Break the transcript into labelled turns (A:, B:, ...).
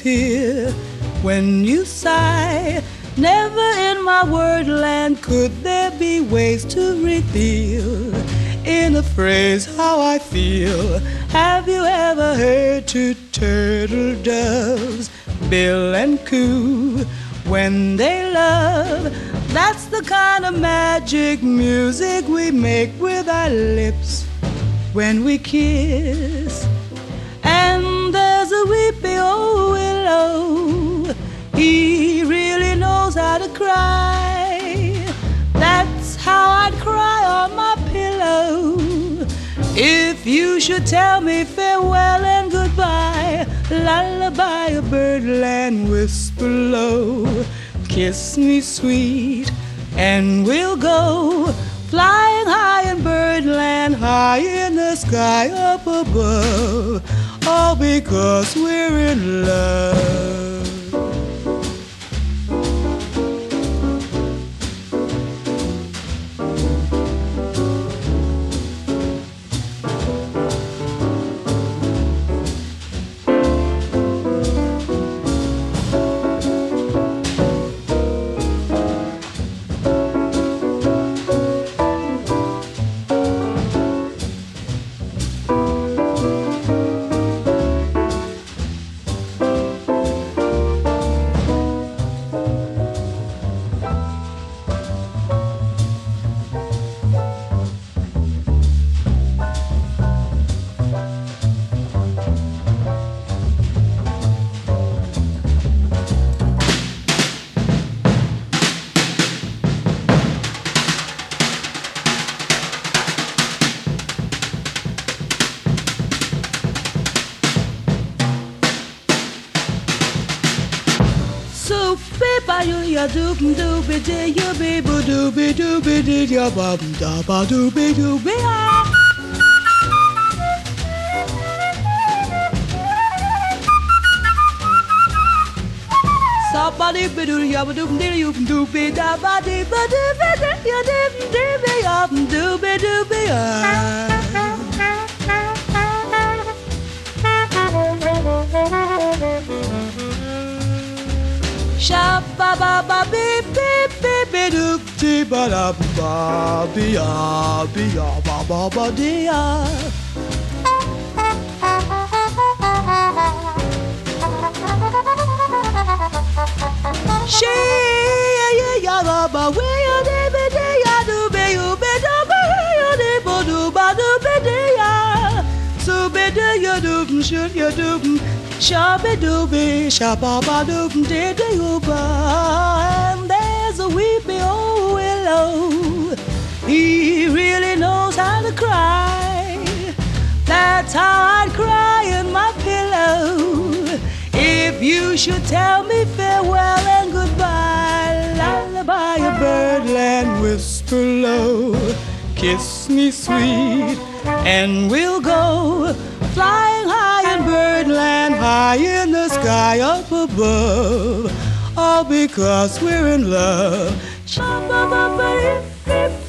A: tear when you sigh. Never in my wordland could there be ways to reveal in a phrase how I feel. Have you ever heard two turtle doves bill and coo when they love? That's the kind of magic music we make with our lips when we kiss. And there's a weepy old willow, he really knows how to cry. That's how I'd cry on my pillow if you should tell me farewell and goodbye. Lullaby a birdland whisper low, kiss me sweet and we'll go flying high in birdland, high in the sky up above, all because we're in love. Ya dooby dooby dee ya baby dooby dooby dee ya bum da ba dooby dooby ah. Somebody be doo ya ba dooby dee you dooby da ba dee ba dooby dee ya dooby dooby ya dooby dooby ah. Shabba ba ba beep beep beep beep doop dee ba da ba be ya ba ba ba dee ya. She ya ya ba ba we ya dee be dee ya do be you be do be ya dee ba do ba do be dee ya. So be dee ya doop shoot ya doop. Shabby dooby, shabba ba doop dee dee ooba. And there's a weepy old willow, he really knows how to cry. That's how I'd cry in my pillow if you should tell me farewell and goodbye. Lullaby a birdland whisper low, kiss me sweet and we'll go flying high in birdland, high in the sky up above, all because we're in love.